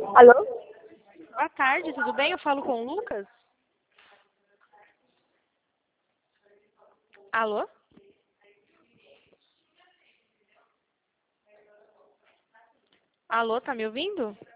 Alô? Boa tarde, tudo bem? Eu falo com o Lucas? Alô? Alô, tá me ouvindo?